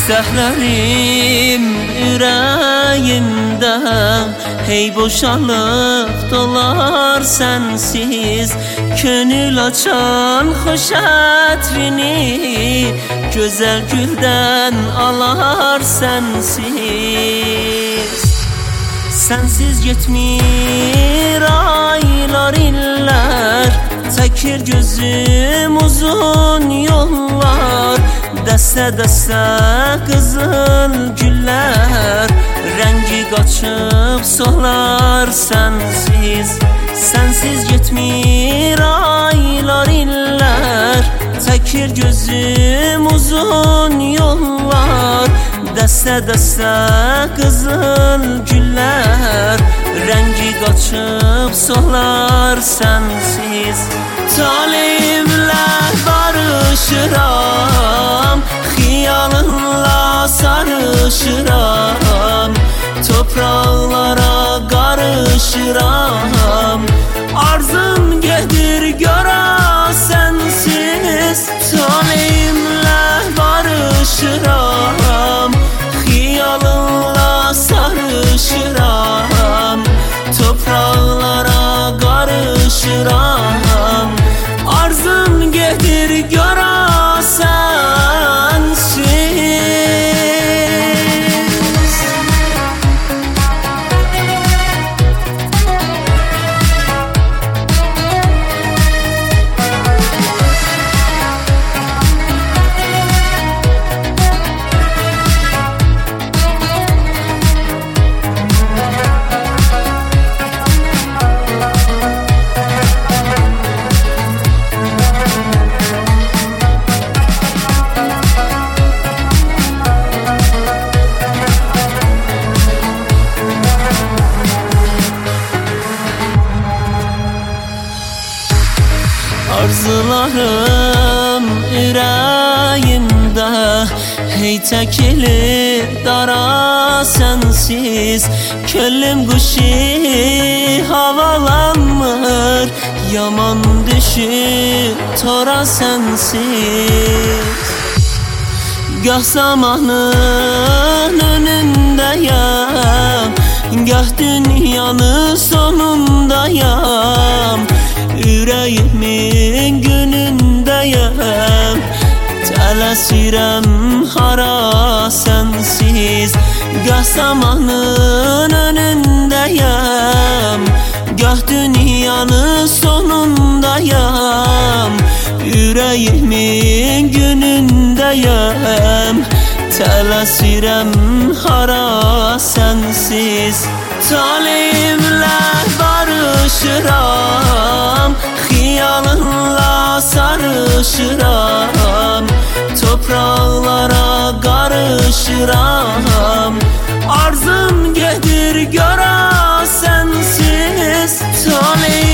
Səhlərim ürəyimdə hey boşalıb dolar sənsiz. Könül açan xoş ətrini gözəl güldən alar sənsiz. Sənsiz getmir aylar illər, çəkir gözüm uzun yollar. Dəstə-dəstə qızıl güllər, rəngi qaçıb solar sənsiz. Sənsiz getmir aylar illər, çəkir gözüm uzun yollar. Dəstə-dəstə qızıl güllər, rəngi qaçıb solar sənsiz. Taleyimlə barışıram, xiyalınla sarışıram. Topraqlara qarışıram, arzum gedir görə sənsiz. Taleyimlə barışıram, xiyalınla sarışıram. Topraqlara qarışıram, arzum gedir görə sənsiz. Arzularım ürəyimdə hey çəkilir dara sənsiz. Könlüm quşu havalanmır, yaman düşür tora sənsiz. Gah zamanın önündəyəm, gah dünyanın sonundayam. Ürəyimin günündəyəm, tələsirəm hara sənsiz. Gah zamanın önündəyəm, gah dünyanın sonundayam. Ürəyimin günündəyəm, tələsirəm hara sənsiz. Taleyimlə barışıram, xiyalınla sarışıram. Topraqlara qarışıram, arzum gedir görə sənsiz. Taleyimlə